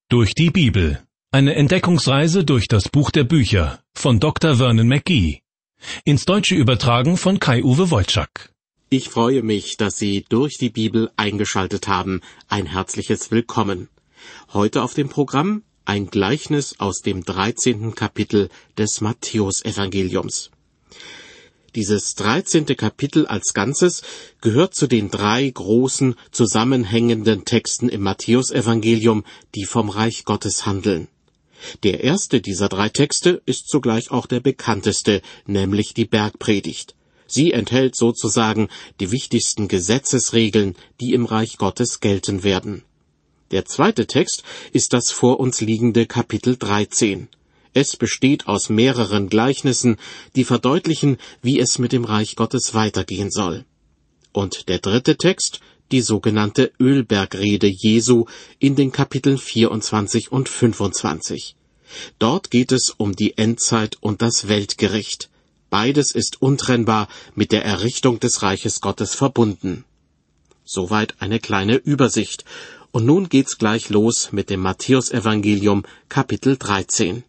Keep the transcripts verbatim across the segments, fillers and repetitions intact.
Durch die Bibel. Eine Entdeckungsreise durch das Buch der Bücher von Doktor Vernon McGee. Ins Deutsche übertragen von Kai-Uwe Wojczak. Ich freue mich, dass Sie durch die Bibel eingeschaltet haben. Ein herzliches Willkommen. Heute auf dem Programm ein Gleichnis aus dem dreizehnten Kapitel des Matthäusevangeliums. Dieses dreizehnte Kapitel als Ganzes gehört zu den drei großen, zusammenhängenden Texten im Matthäusevangelium, die vom Reich Gottes handeln. Der erste dieser drei Texte ist zugleich auch der bekannteste, nämlich die Bergpredigt. Sie enthält sozusagen die wichtigsten Gesetzesregeln, die im Reich Gottes gelten werden. Der zweite Text ist das vor uns liegende Kapitel dreizehn. Es besteht aus mehreren Gleichnissen, die verdeutlichen, wie es mit dem Reich Gottes weitergehen soll. Und der dritte Text, die sogenannte Ölbergrede Jesu in den Kapiteln vierundzwanzig und fünfundzwanzig. Dort geht es um die Endzeit und das Weltgericht. Beides ist untrennbar mit der Errichtung des Reiches Gottes verbunden. Soweit eine kleine Übersicht. Und nun geht's gleich los mit dem Matthäusevangelium, Kapitel dreizehn.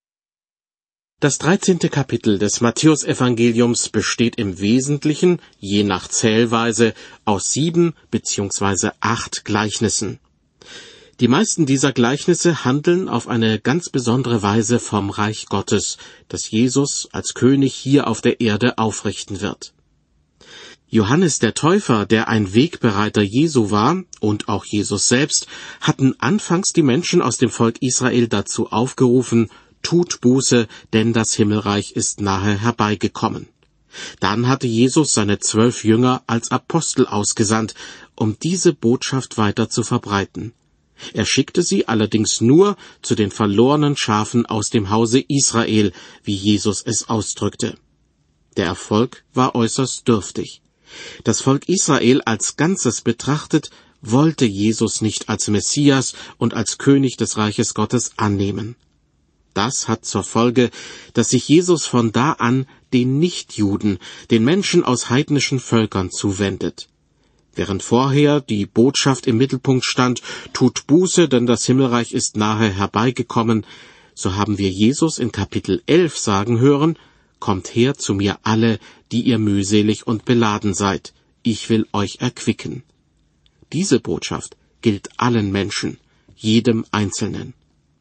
Das dreizehnte Kapitel des Matthäusevangeliums besteht im Wesentlichen, je nach Zählweise, aus sieben bzw. acht Gleichnissen. Die meisten dieser Gleichnisse handeln auf eine ganz besondere Weise vom Reich Gottes, das Jesus als König hier auf der Erde aufrichten wird. Johannes der Täufer, der ein Wegbereiter Jesu war, und auch Jesus selbst, hatten anfangs die Menschen aus dem Volk Israel dazu aufgerufen: Tut Buße, denn das Himmelreich ist nahe herbeigekommen. Dann hatte Jesus seine zwölf Jünger als Apostel ausgesandt, um diese Botschaft weiter zu verbreiten. Er schickte sie allerdings nur zu den verlorenen Schafen aus dem Hause Israel, wie Jesus es ausdrückte. Der Erfolg war äußerst dürftig. Das Volk Israel als Ganzes betrachtet, wollte Jesus nicht als Messias und als König des Reiches Gottes annehmen. Das hat zur Folge, dass sich Jesus von da an den Nichtjuden, den Menschen aus heidnischen Völkern zuwendet. Während vorher die Botschaft im Mittelpunkt stand: Tut Buße, denn das Himmelreich ist nahe herbeigekommen, so haben wir Jesus in Kapitel elf sagen hören: Kommt her zu mir alle, die ihr mühselig und beladen seid, ich will euch erquicken. Diese Botschaft gilt allen Menschen, jedem Einzelnen.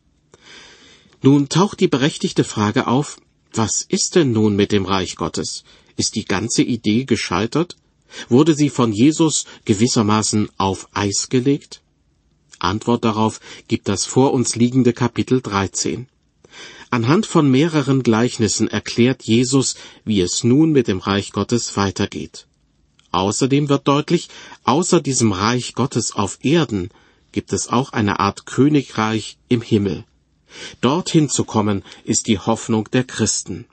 Nun taucht die berechtigte Frage auf: Was ist denn nun mit dem Reich Gottes? Ist die ganze Idee gescheitert? Wurde sie von Jesus gewissermaßen auf Eis gelegt? Antwort darauf gibt das vor uns liegende Kapitel dreizehn. Anhand von mehreren Gleichnissen erklärt Jesus, wie es nun mit dem Reich Gottes weitergeht. Außerdem wird deutlich, außer diesem Reich Gottes auf Erden gibt es auch eine Art Königreich im Himmel. Dorthin zu kommen, ist die Hoffnung der Christen.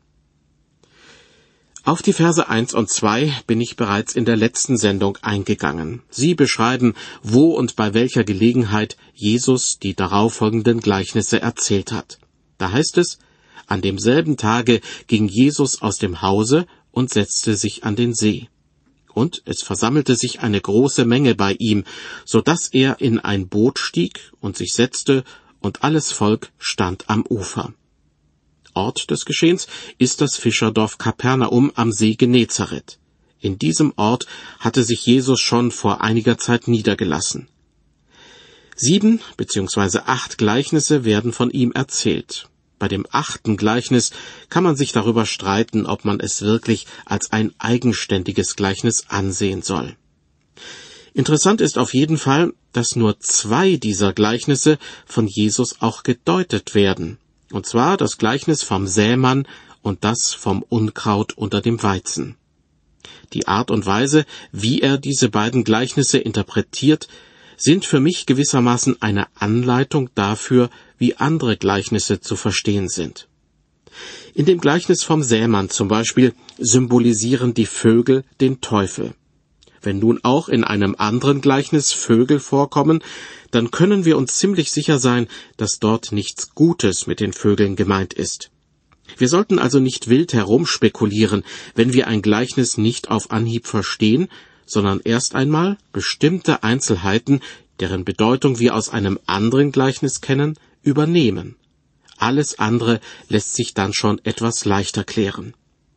Auf die Verse eins und zwei bin ich bereits in der letzten Sendung eingegangen. Sie beschreiben, wo und bei welcher Gelegenheit Jesus die darauffolgenden Gleichnisse erzählt hat. Da heißt es: An demselben Tage ging Jesus aus dem Hause und setzte sich an den See. Und es versammelte sich eine große Menge bei ihm, so dass er in ein Boot stieg und sich setzte, und alles Volk stand am Ufer. Ort des Geschehens ist das Fischerdorf Kapernaum am See Genezareth. In diesem Ort hatte sich Jesus schon vor einiger Zeit niedergelassen. Sieben bzw. acht Gleichnisse werden von ihm erzählt. Bei dem achten Gleichnis kann man sich darüber streiten, ob man es wirklich als ein eigenständiges Gleichnis ansehen soll. Interessant ist auf jeden Fall, dass nur zwei dieser Gleichnisse von Jesus auch gedeutet werden. Und zwar das Gleichnis vom Sämann und das vom Unkraut unter dem Weizen. Die Art und Weise, wie er diese beiden Gleichnisse interpretiert, sind für mich gewissermaßen eine Anleitung dafür, wie andere Gleichnisse zu verstehen sind. In dem Gleichnis vom Sämann zum Beispiel symbolisieren die Vögel den Teufel. Wenn nun auch in einem anderen Gleichnis Vögel vorkommen, dann können wir uns ziemlich sicher sein, dass dort nichts Gutes mit den Vögeln gemeint ist. Wir sollten also nicht wild herumspekulieren, wenn wir ein Gleichnis nicht auf Anhieb verstehen, sondern erst einmal bestimmte Einzelheiten, deren Bedeutung wir aus einem anderen Gleichnis kennen, übernehmen. Alles andere lässt sich dann schon etwas leichter klären.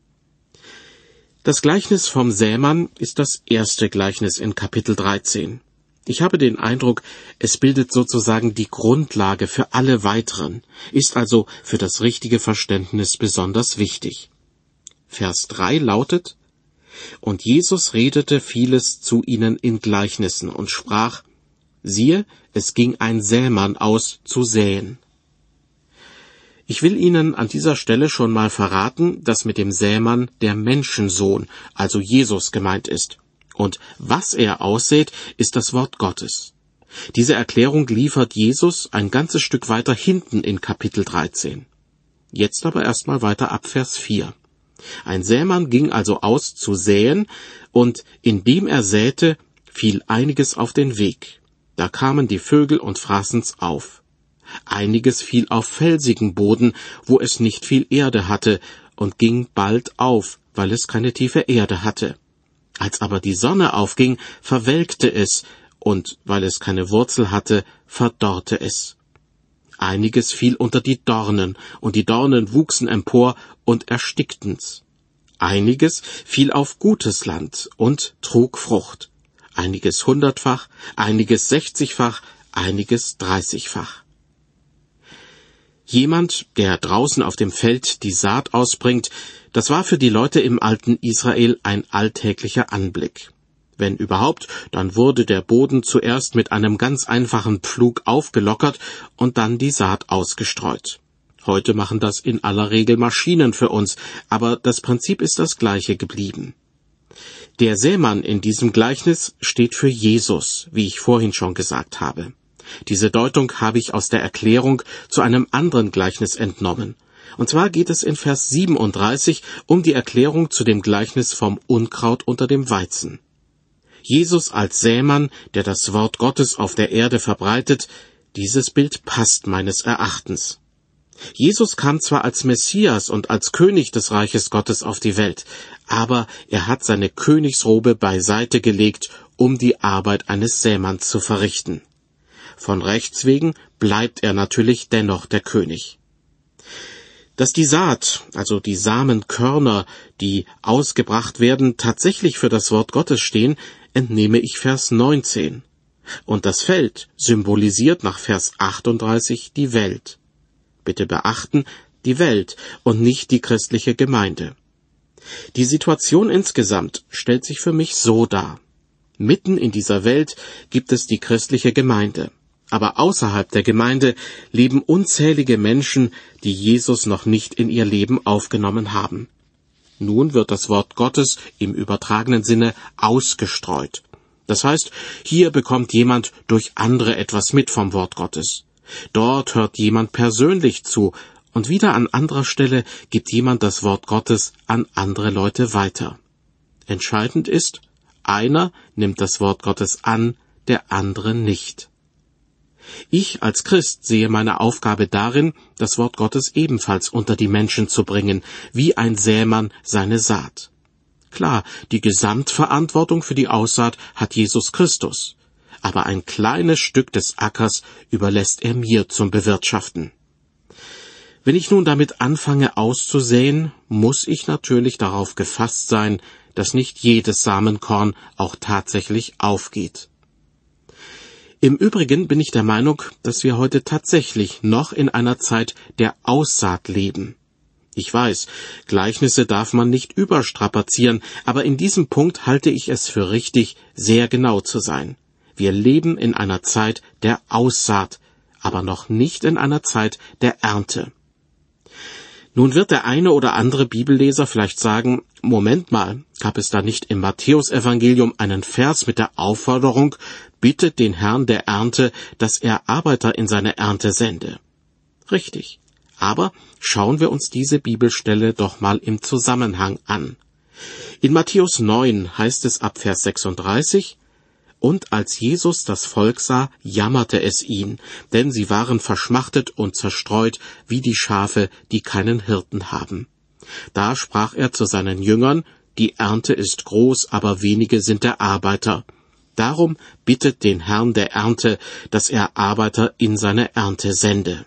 Das Gleichnis vom Sämann ist das erste Gleichnis in Kapitel dreizehn. Ich habe den Eindruck, es bildet sozusagen die Grundlage für alle weiteren, ist also für das richtige Verständnis besonders wichtig. Vers drei lautet: Und Jesus redete vieles zu ihnen in Gleichnissen und sprach: Siehe, es ging ein Sämann aus zu säen. Ich will Ihnen an dieser Stelle schon mal verraten, dass mit dem Sämann der Menschensohn, also Jesus, gemeint ist. Und was er aussät, ist das Wort Gottes. Diese Erklärung liefert Jesus ein ganzes Stück weiter hinten in Kapitel dreizehn. Jetzt aber erstmal weiter ab Vers vier. Ein Sämann ging also aus zu säen, und indem er säte, fiel einiges auf den Weg. Da kamen die Vögel und fraßen's auf. Einiges fiel auf felsigen Boden, wo es nicht viel Erde hatte, und ging bald auf, weil es keine tiefe Erde hatte. Als aber die Sonne aufging, verwelkte es, und weil es keine Wurzel hatte, verdorrte es. Einiges fiel unter die Dornen, und die Dornen wuchsen empor und erstickten's. Einiges fiel auf gutes Land und trug Frucht. Einiges hundertfach, einiges sechzigfach, einiges dreißigfach. Jemand, der draußen auf dem Feld die Saat ausbringt, das war für die Leute im alten Israel ein alltäglicher Anblick. Wenn überhaupt, dann wurde der Boden zuerst mit einem ganz einfachen Pflug aufgelockert und dann die Saat ausgestreut. Heute machen das in aller Regel Maschinen für uns, aber das Prinzip ist das gleiche geblieben. Der Sämann in diesem Gleichnis steht für Jesus, wie ich vorhin schon gesagt habe. Diese Deutung habe ich aus der Erklärung zu einem anderen Gleichnis entnommen. Und zwar geht es in Vers siebenunddreißig um die Erklärung zu dem Gleichnis vom Unkraut unter dem Weizen. Jesus als Sämann, der das Wort Gottes auf der Erde verbreitet, dieses Bild passt meines Erachtens. Jesus kam zwar als Messias und als König des Reiches Gottes auf die Welt, aber er hat seine Königsrobe beiseite gelegt, um die Arbeit eines Sämanns zu verrichten. Von Rechts wegen bleibt er natürlich dennoch der König. Dass die Saat, also die Samenkörner, die ausgebracht werden, tatsächlich für das Wort Gottes stehen, entnehme ich Vers neunzehn. Und das Feld symbolisiert nach Vers achtunddreißig die Welt. Bitte beachten, die Welt und nicht die christliche Gemeinde. Die Situation insgesamt stellt sich für mich so dar. Mitten in dieser Welt gibt es die christliche Gemeinde. Aber außerhalb der Gemeinde leben unzählige Menschen, die Jesus noch nicht in ihr Leben aufgenommen haben. Nun wird das Wort Gottes im übertragenen Sinne ausgestreut. Das heißt, hier bekommt jemand durch andere etwas mit vom Wort Gottes. Dort hört jemand persönlich zu, und wieder an anderer Stelle gibt jemand das Wort Gottes an andere Leute weiter. Entscheidend ist, einer nimmt das Wort Gottes an, der andere nicht. Ich als Christ sehe meine Aufgabe darin, das Wort Gottes ebenfalls unter die Menschen zu bringen, wie ein Sämann seine Saat. Klar, die Gesamtverantwortung für die Aussaat hat Jesus Christus, aber ein kleines Stück des Ackers überlässt er mir zum Bewirtschaften. Wenn ich nun damit anfange auszusäen, muss ich natürlich darauf gefasst sein, dass nicht jedes Samenkorn auch tatsächlich aufgeht. Im Übrigen bin ich der Meinung, dass wir heute tatsächlich noch in einer Zeit der Aussaat leben. Ich weiß, Gleichnisse darf man nicht überstrapazieren, aber in diesem Punkt halte ich es für richtig, sehr genau zu sein. Wir leben in einer Zeit der Aussaat, aber noch nicht in einer Zeit der Ernte. Nun wird der eine oder andere Bibelleser vielleicht sagen, Moment mal, gab es da nicht im Matthäusevangelium einen Vers mit der Aufforderung, bittet den Herrn der Ernte, dass er Arbeiter in seine Ernte sende? Richtig. Aber schauen wir uns diese Bibelstelle doch mal im Zusammenhang an. In Matthäus neun heißt es ab Vers sechsunddreißig, Und als Jesus das Volk sah, jammerte es ihn, denn sie waren verschmachtet und zerstreut, wie die Schafe, die keinen Hirten haben. Da sprach er zu seinen Jüngern, die Ernte ist groß, aber wenige sind der Arbeiter. Darum bittet den Herrn der Ernte, dass er Arbeiter in seine Ernte sende.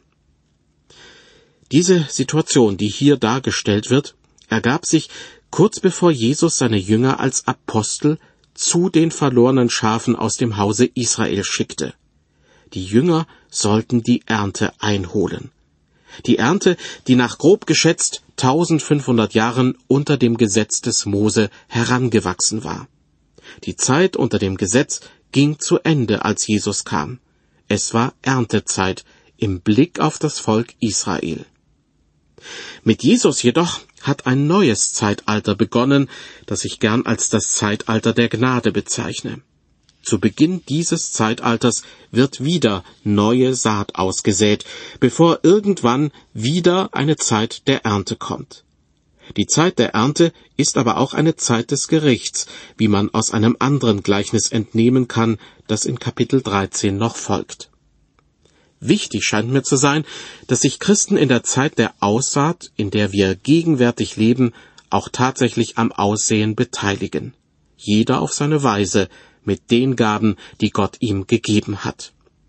Diese Situation, die hier dargestellt wird, ergab sich kurz bevor Jesus seine Jünger als Apostel zu den verlorenen Schafen aus dem Hause Israel schickte. Die Jünger sollten die Ernte einholen. Die Ernte, die nach grob geschätzt eintausendfünfhundert Jahren unter dem Gesetz des Mose herangewachsen war. Die Zeit unter dem Gesetz ging zu Ende, als Jesus kam. Es war Erntezeit im Blick auf das Volk Israel. Mit Jesus jedoch hat ein neues Zeitalter begonnen, das ich gern als das Zeitalter der Gnade bezeichne. Zu Beginn dieses Zeitalters wird wieder neue Saat ausgesät, bevor irgendwann wieder eine Zeit der Ernte kommt. Die Zeit der Ernte ist aber auch eine Zeit des Gerichts, wie man aus einem anderen Gleichnis entnehmen kann, das in Kapitel dreizehn noch folgt. Wichtig scheint mir zu sein, dass sich Christen in der Zeit der Aussaat, in der wir gegenwärtig leben, auch tatsächlich am Aussehen beteiligen. Jeder auf seine Weise, mit den Gaben, die Gott ihm gegeben hat.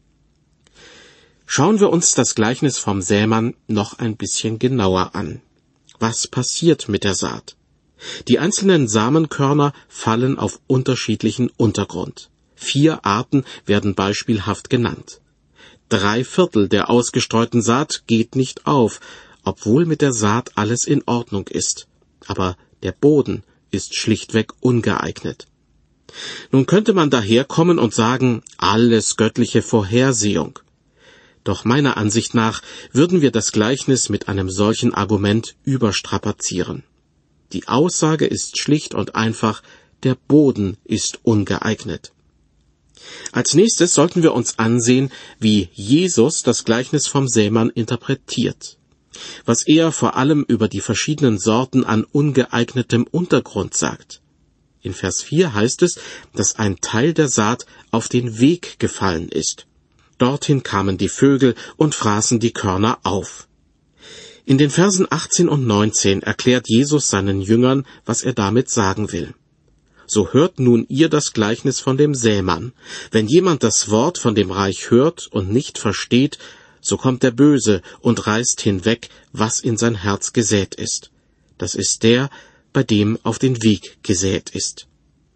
Schauen wir uns das Gleichnis vom Sämann noch ein bisschen genauer an. Was passiert mit der Saat? Die einzelnen Samenkörner fallen auf unterschiedlichen Untergrund. Vier Arten werden beispielhaft genannt. Drei Viertel der ausgestreuten Saat geht nicht auf, obwohl mit der Saat alles in Ordnung ist. Aber der Boden ist schlichtweg ungeeignet. Nun könnte man daherkommen und sagen, alles göttliche Vorhersehung. Doch meiner Ansicht nach würden wir das Gleichnis mit einem solchen Argument überstrapazieren. Die Aussage ist schlicht und einfach, der Boden ist ungeeignet. Als nächstes sollten wir uns ansehen, wie Jesus das Gleichnis vom Sämann interpretiert. Was er vor allem über die verschiedenen Sorten an ungeeignetem Untergrund sagt. In Vers vier heißt es, dass ein Teil der Saat auf den Weg gefallen ist. Dorthin kamen die Vögel und fraßen die Körner auf. In den Versen achtzehn und neunzehn erklärt Jesus seinen Jüngern, was er damit sagen will. So hört nun ihr das Gleichnis von dem Sämann. Wenn jemand das Wort von dem Reich hört und nicht versteht, so kommt der Böse und reißt hinweg, was in sein Herz gesät ist. Das ist der, bei dem auf den Weg gesät ist.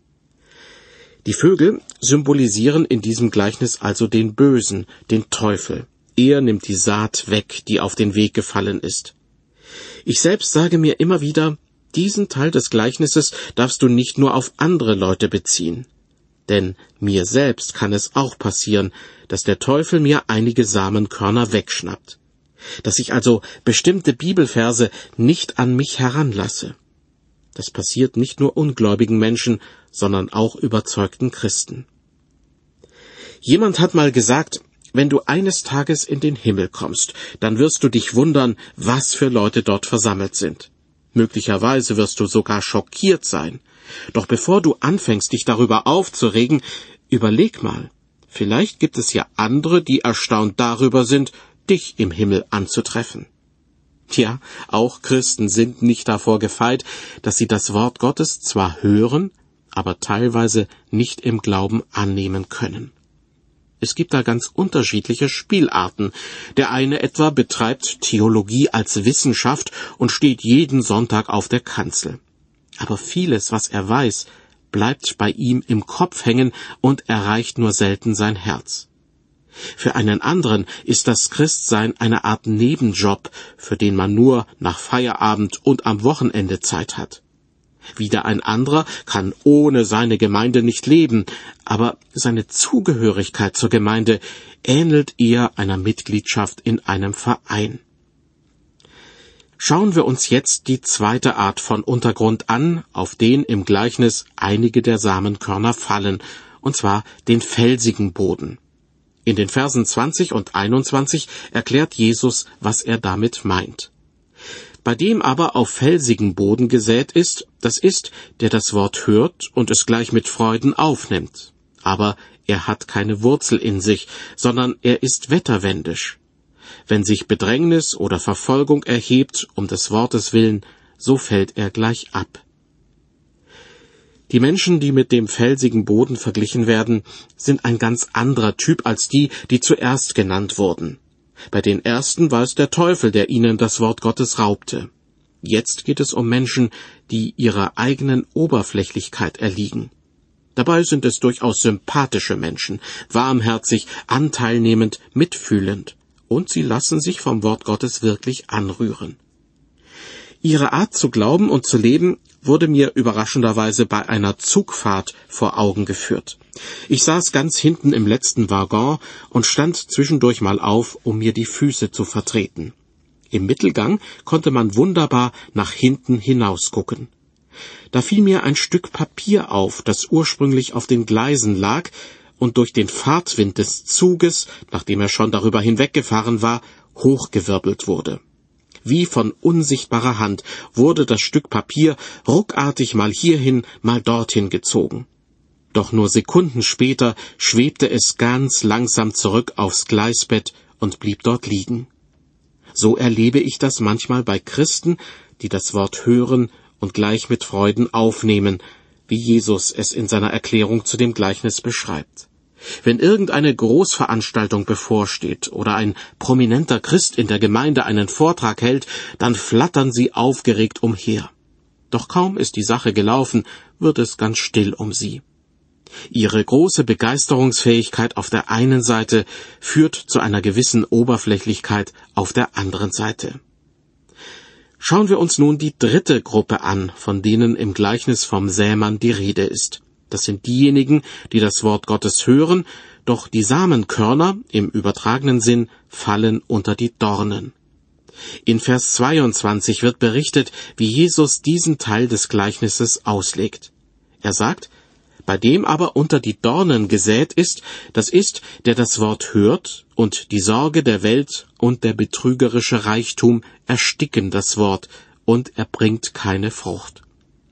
Die Vögel symbolisieren in diesem Gleichnis also den Bösen, den Teufel. Er nimmt die Saat weg, die auf den Weg gefallen ist. Ich selbst sage mir immer wieder, diesen Teil des Gleichnisses darfst du nicht nur auf andere Leute beziehen. Denn mir selbst kann es auch passieren, dass der Teufel mir einige Samenkörner wegschnappt. Dass ich also bestimmte Bibelverse nicht an mich heranlasse. Das passiert nicht nur ungläubigen Menschen, sondern auch überzeugten Christen. Jemand hat mal gesagt, wenn du eines Tages in den Himmel kommst, dann wirst du dich wundern, was für Leute dort versammelt sind. Möglicherweise wirst du sogar schockiert sein. Doch bevor du anfängst, dich darüber aufzuregen, überleg mal, vielleicht gibt es ja andere, die erstaunt darüber sind, dich im Himmel anzutreffen. Tja, auch Christen sind nicht davor gefeit, dass sie das Wort Gottes zwar hören, aber teilweise nicht im Glauben annehmen können. Es gibt da ganz unterschiedliche Spielarten. Der eine etwa betreibt Theologie als Wissenschaft und steht jeden Sonntag auf der Kanzel. Aber vieles, was er weiß, bleibt bei ihm im Kopf hängen und erreicht nur selten sein Herz. Für einen anderen ist das Christsein eine Art Nebenjob, für den man nur nach Feierabend und am Wochenende Zeit hat. Wieder ein anderer kann ohne seine Gemeinde nicht leben, aber seine Zugehörigkeit zur Gemeinde ähnelt eher einer Mitgliedschaft in einem Verein. Schauen wir uns jetzt die zweite Art von Untergrund an, auf den im Gleichnis einige der Samenkörner fallen, und zwar den felsigen Boden. In den Versen zwanzig und einundzwanzig erklärt Jesus, was er damit meint. Bei dem aber auf felsigen Boden gesät ist, das ist, der das Wort hört und es gleich mit Freuden aufnimmt. Aber er hat keine Wurzel in sich, sondern er ist wetterwendisch. Wenn sich Bedrängnis oder Verfolgung erhebt, um des Wortes willen, so fällt er gleich ab. Die Menschen, die mit dem felsigen Boden verglichen werden, sind ein ganz anderer Typ als die, die zuerst genannt wurden. Bei den ersten war es der Teufel, der ihnen das Wort Gottes raubte. Jetzt geht es um Menschen, die ihrer eigenen Oberflächlichkeit erliegen. Dabei sind es durchaus sympathische Menschen, warmherzig, anteilnehmend, mitfühlend, und sie lassen sich vom Wort Gottes wirklich anrühren. Ihre Art zu glauben und zu leben wurde mir überraschenderweise bei einer Zugfahrt vor Augen geführt. Ich saß ganz hinten im letzten Waggon und stand zwischendurch mal auf, um mir die Füße zu vertreten. Im Mittelgang konnte man wunderbar nach hinten hinausgucken. Da fiel mir ein Stück Papier auf, das ursprünglich auf den Gleisen lag und durch den Fahrtwind des Zuges, nachdem er schon darüber hinweggefahren war, hochgewirbelt wurde. Wie von unsichtbarer Hand wurde das Stück Papier ruckartig mal hierhin, mal dorthin gezogen. Doch nur Sekunden später schwebte es ganz langsam zurück aufs Gleisbett und blieb dort liegen. So erlebe ich das manchmal bei Christen, die das Wort hören und gleich mit Freuden aufnehmen, wie Jesus es in seiner Erklärung zu dem Gleichnis beschreibt. Wenn irgendeine Großveranstaltung bevorsteht oder ein prominenter Christ in der Gemeinde einen Vortrag hält, dann flattern sie aufgeregt umher. Doch kaum ist die Sache gelaufen, wird es ganz still um sie. Ihre große Begeisterungsfähigkeit auf der einen Seite führt zu einer gewissen Oberflächlichkeit auf der anderen Seite. Schauen wir uns nun die dritte Gruppe an, von denen im Gleichnis vom Sämann die Rede ist. Das sind diejenigen, die das Wort Gottes hören, doch die Samenkörner, im übertragenen Sinn, fallen unter die Dornen. In Vers zweiundzwanzig wird berichtet, wie Jesus diesen Teil des Gleichnisses auslegt. Er sagt, bei dem aber unter die Dornen gesät ist, das ist, der das Wort hört, und die Sorge der Welt und der betrügerische Reichtum ersticken das Wort, und er bringt keine Frucht.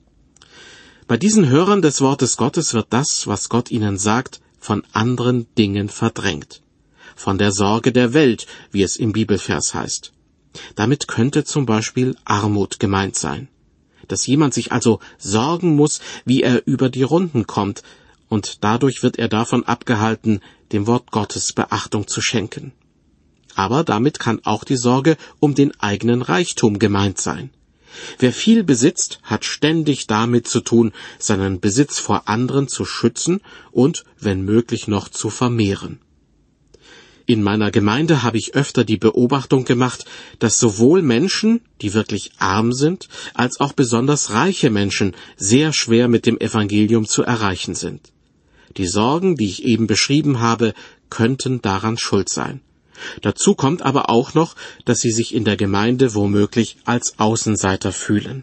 Bei diesen Hörern des Wortes Gottes wird das, was Gott ihnen sagt, von anderen Dingen verdrängt. Von der Sorge der Welt, wie es im Bibelvers heißt. Damit könnte zum Beispiel Armut gemeint sein. Dass jemand sich also sorgen muss, wie er über die Runden kommt, und dadurch wird er davon abgehalten, dem Wort Gottes Beachtung zu schenken. Aber damit kann auch die Sorge um den eigenen Reichtum gemeint sein. Wer viel besitzt, hat ständig damit zu tun, seinen Besitz vor anderen zu schützen und, wenn möglich, noch zu vermehren. In meiner Gemeinde habe ich öfter die Beobachtung gemacht, dass sowohl Menschen, die wirklich arm sind, als auch besonders reiche Menschen sehr schwer mit dem Evangelium zu erreichen sind. Die Sorgen, die ich eben beschrieben habe, könnten daran schuld sein. Dazu kommt aber auch noch, dass sie sich in der Gemeinde womöglich als Außenseiter fühlen.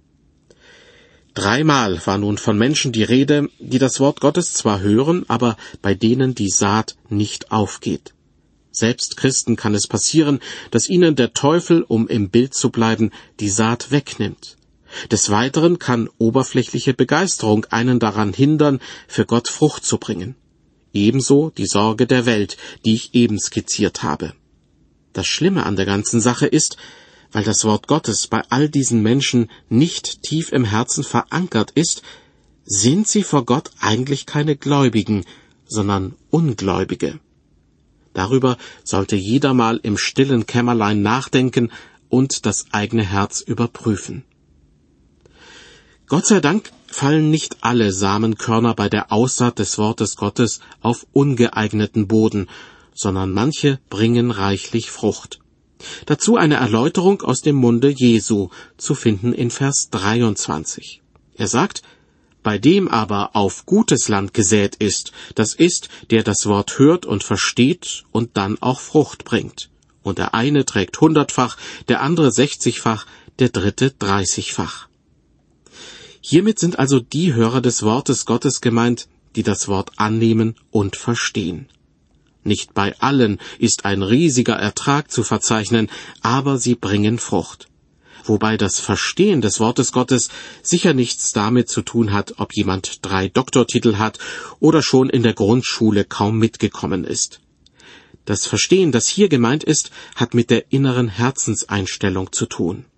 Dreimal war nun von Menschen die Rede, die das Wort Gottes zwar hören, aber bei denen die Saat nicht aufgeht. Selbst Christen kann es passieren, dass ihnen der Teufel, um im Bild zu bleiben, die Saat wegnimmt. Des Weiteren kann oberflächliche Begeisterung einen daran hindern, für Gott Frucht zu bringen. Ebenso die Sorge der Welt, die ich eben skizziert habe. Das Schlimme an der ganzen Sache ist, weil das Wort Gottes bei all diesen Menschen nicht tief im Herzen verankert ist, sind sie vor Gott eigentlich keine Gläubigen, sondern Ungläubige. Darüber sollte jeder mal im stillen Kämmerlein nachdenken und das eigene Herz überprüfen. Gott sei Dank fallen nicht alle Samenkörner bei der Aussaat des Wortes Gottes auf ungeeigneten Boden, sondern manche bringen reichlich Frucht. Dazu eine Erläuterung aus dem Munde Jesu, zu finden in Vers dreiundzwanzig. Er sagt, bei dem aber auf gutes Land gesät ist, das ist, der das Wort hört und versteht und dann auch Frucht bringt. Und der eine trägt hundertfach, der andere sechzigfach, der dritte dreißigfach. Hiermit sind also die Hörer des Wortes Gottes gemeint, die das Wort annehmen und verstehen. Nicht bei allen ist ein riesiger Ertrag zu verzeichnen, aber sie bringen Frucht. Wobei das Verstehen des Wortes Gottes sicher nichts damit zu tun hat, ob jemand drei Doktortitel hat oder schon in der Grundschule kaum mitgekommen ist. Das Verstehen, das hier gemeint ist, hat mit der inneren Herzenseinstellung zu tun.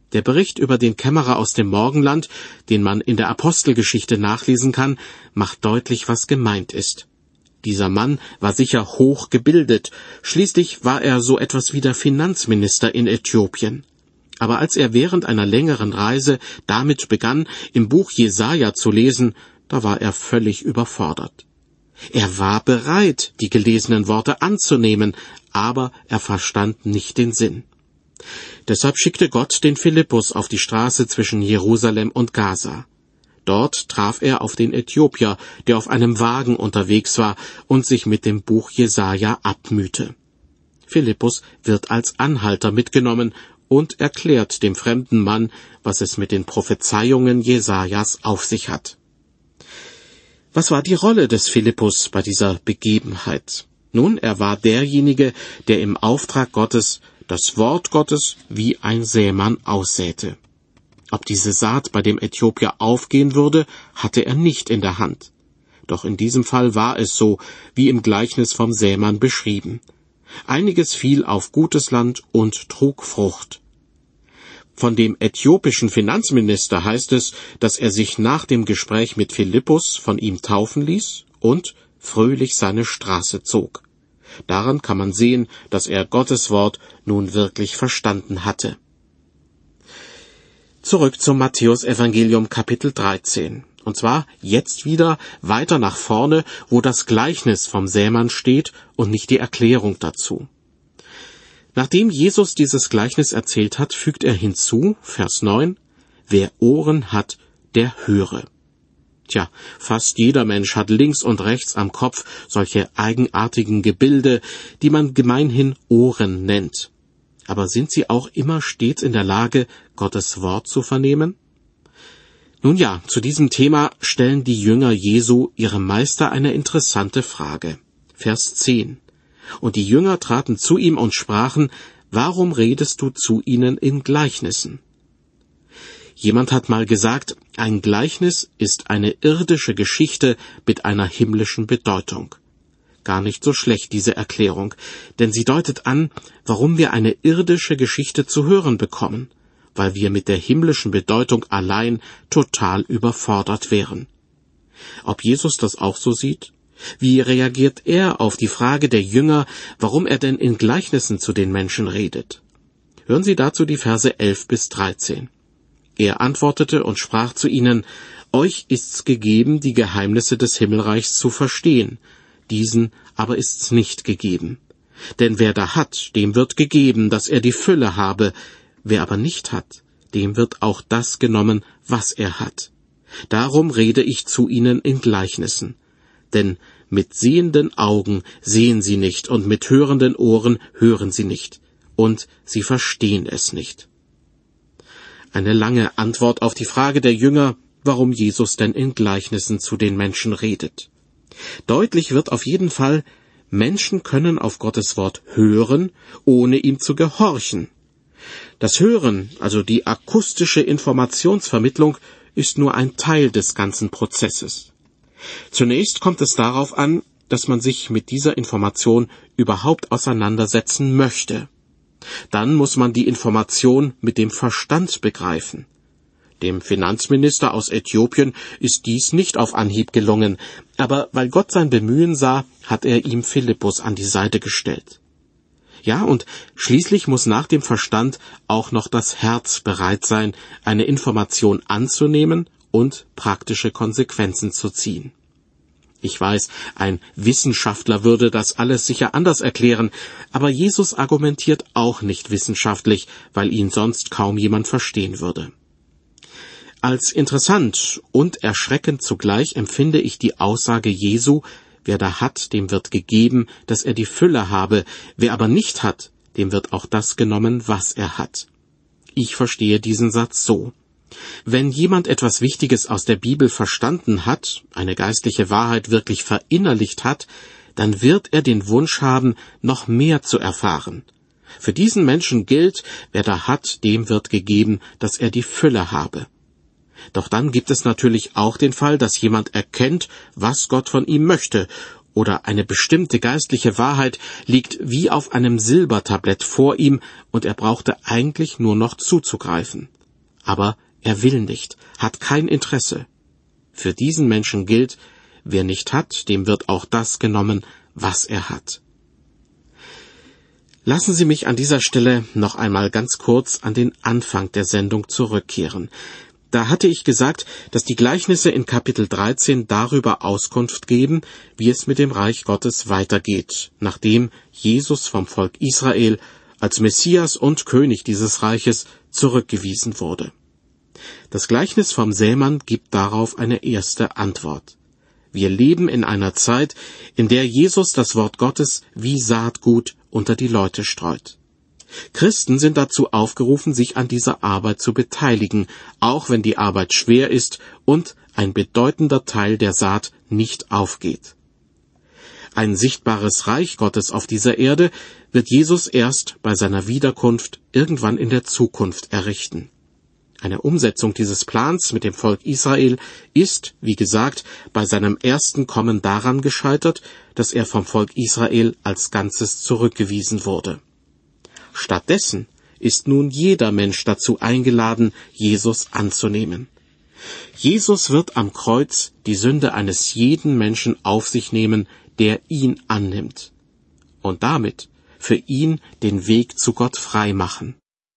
Der Bericht über den Kämmerer aus dem Morgenland, den man in der Apostelgeschichte nachlesen kann, macht deutlich, was gemeint ist. Dieser Mann war sicher hoch gebildet, schließlich war er so etwas wie der Finanzminister in Äthiopien. Aber als er während einer längeren Reise damit begann, im Buch Jesaja zu lesen, da war er völlig überfordert. Er war bereit, die gelesenen Worte anzunehmen, aber er verstand nicht den Sinn. Deshalb schickte Gott den Philippus auf die Straße zwischen Jerusalem und Gaza. Dort traf er auf den Äthiopier, der auf einem Wagen unterwegs war und sich mit dem Buch Jesaja abmühte. Philippus wird als Anhalter mitgenommen und erklärt dem fremden Mann, was es mit den Prophezeiungen Jesajas auf sich hat. Was war die Rolle des Philippus bei dieser Begebenheit? Nun, er war derjenige, der im Auftrag Gottes das Wort Gottes wie ein Sämann aussäte. Ob diese Saat bei dem Äthiopier aufgehen würde, hatte er nicht in der Hand. Doch in diesem Fall war es so, wie im Gleichnis vom Sämann beschrieben. Einiges fiel auf gutes Land und trug Frucht. Von dem äthiopischen Finanzminister heißt es, dass er sich nach dem Gespräch mit Philippus von ihm taufen ließ und fröhlich seine Straße zog. Daran kann man sehen, dass er Gottes Wort nun wirklich verstanden hatte. Zurück zum Matthäus-Evangelium Kapitel dreizehn. Und zwar jetzt wieder weiter nach vorne, wo das Gleichnis vom Sämann steht und nicht die Erklärung dazu. Nachdem Jesus dieses Gleichnis erzählt hat, fügt er hinzu, Vers neun, wer Ohren hat, der höre. Tja, fast jeder Mensch hat links und rechts am Kopf solche eigenartigen Gebilde, die man gemeinhin Ohren nennt. Aber sind sie auch immer stets in der Lage, Gottes Wort zu vernehmen? Nun ja, zu diesem Thema stellen die Jünger Jesu ihrem Meister eine interessante Frage. Vers zehn. Und die Jünger traten zu ihm und sprachen, warum redest du zu ihnen in Gleichnissen? Jemand hat mal gesagt, ein Gleichnis ist eine irdische Geschichte mit einer himmlischen Bedeutung. Gar nicht so schlecht, diese Erklärung, denn sie deutet an, warum wir eine irdische Geschichte zu hören bekommen, weil wir mit der himmlischen Bedeutung allein total überfordert wären. Ob Jesus das auch so sieht? Wie reagiert er auf die Frage der Jünger, warum er denn in Gleichnissen zu den Menschen redet? Hören Sie dazu die Verse elf bis dreizehn. Er antwortete und sprach zu ihnen, euch ist's gegeben, die Geheimnisse des Himmelreichs zu verstehen, diesen aber ist's nicht gegeben. Denn wer da hat, dem wird gegeben, dass er die Fülle habe, wer aber nicht hat, dem wird auch das genommen, was er hat. Darum rede ich zu ihnen in Gleichnissen. Denn mit sehenden Augen sehen sie nicht, und mit hörenden Ohren hören sie nicht, und sie verstehen es nicht. Eine lange Antwort auf die Frage der Jünger, warum Jesus denn in Gleichnissen zu den Menschen redet. Deutlich wird auf jeden Fall, Menschen können auf Gottes Wort hören, ohne ihm zu gehorchen. Das Hören, also die akustische Informationsvermittlung, ist nur ein Teil des ganzen Prozesses. Zunächst kommt es darauf an, dass man sich mit dieser Information überhaupt auseinandersetzen möchte. Dann muss man die Information mit dem Verstand begreifen. Dem Finanzminister aus Äthiopien ist dies nicht auf Anhieb gelungen, aber weil Gott sein Bemühen sah, hat er ihm Philippus an die Seite gestellt. Ja, und schließlich muss nach dem Verstand auch noch das Herz bereit sein, eine Information anzunehmen und praktische Konsequenzen zu ziehen. Ich weiß, ein Wissenschaftler würde das alles sicher anders erklären, aber Jesus argumentiert auch nicht wissenschaftlich, weil ihn sonst kaum jemand verstehen würde. Als interessant und erschreckend zugleich empfinde ich die Aussage Jesu, wer da hat, dem wird gegeben, dass er die Fülle habe, wer aber nicht hat, dem wird auch das genommen, was er hat. Ich verstehe diesen Satz so. Wenn jemand etwas Wichtiges aus der Bibel verstanden hat, eine geistliche Wahrheit wirklich verinnerlicht hat, dann wird er den Wunsch haben, noch mehr zu erfahren. Für diesen Menschen gilt, wer da hat, dem wird gegeben, dass er die Fülle habe. Doch dann gibt es natürlich auch den Fall, dass jemand erkennt, was Gott von ihm möchte, oder eine bestimmte geistliche Wahrheit liegt wie auf einem Silbertablett vor ihm, und er brauchte eigentlich nur noch zuzugreifen. aber er will nicht, hat kein Interesse. Für diesen Menschen gilt, wer nicht hat, dem wird auch das genommen, was er hat. Lassen Sie mich an dieser Stelle noch einmal ganz kurz an den Anfang der Sendung zurückkehren. Da hatte ich gesagt, dass die Gleichnisse in Kapitel dreizehn darüber Auskunft geben, wie es mit dem Reich Gottes weitergeht, nachdem Jesus vom Volk Israel als Messias und König dieses Reiches zurückgewiesen wurde. Das Gleichnis vom Sämann gibt darauf eine erste Antwort. Wir leben in einer Zeit, in der Jesus das Wort Gottes wie Saatgut unter die Leute streut. Christen sind dazu aufgerufen, sich an dieser Arbeit zu beteiligen, auch wenn die Arbeit schwer ist und ein bedeutender Teil der Saat nicht aufgeht. Ein sichtbares Reich Gottes auf dieser Erde wird Jesus erst bei seiner Wiederkunft irgendwann in der Zukunft errichten. Eine Umsetzung dieses Plans mit dem Volk Israel ist, wie gesagt, bei seinem ersten Kommen daran gescheitert, dass er vom Volk Israel als Ganzes zurückgewiesen wurde. Stattdessen ist nun jeder Mensch dazu eingeladen, Jesus anzunehmen. Jesus wird am Kreuz die Sünde eines jeden Menschen auf sich nehmen, der ihn annimmt, und damit für ihn den Weg zu Gott frei machen.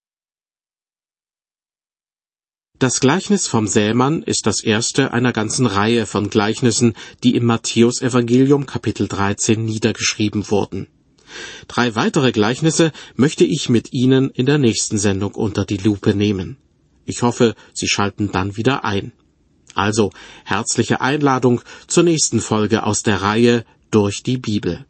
Das Gleichnis vom Sämann ist das erste einer ganzen Reihe von Gleichnissen, die im Matthäusevangelium Kapitel dreizehn niedergeschrieben wurden. Drei weitere Gleichnisse möchte ich mit Ihnen in der nächsten Sendung unter die Lupe nehmen. Ich hoffe, Sie schalten dann wieder ein. Also, herzliche Einladung zur nächsten Folge aus der Reihe Durch die Bibel.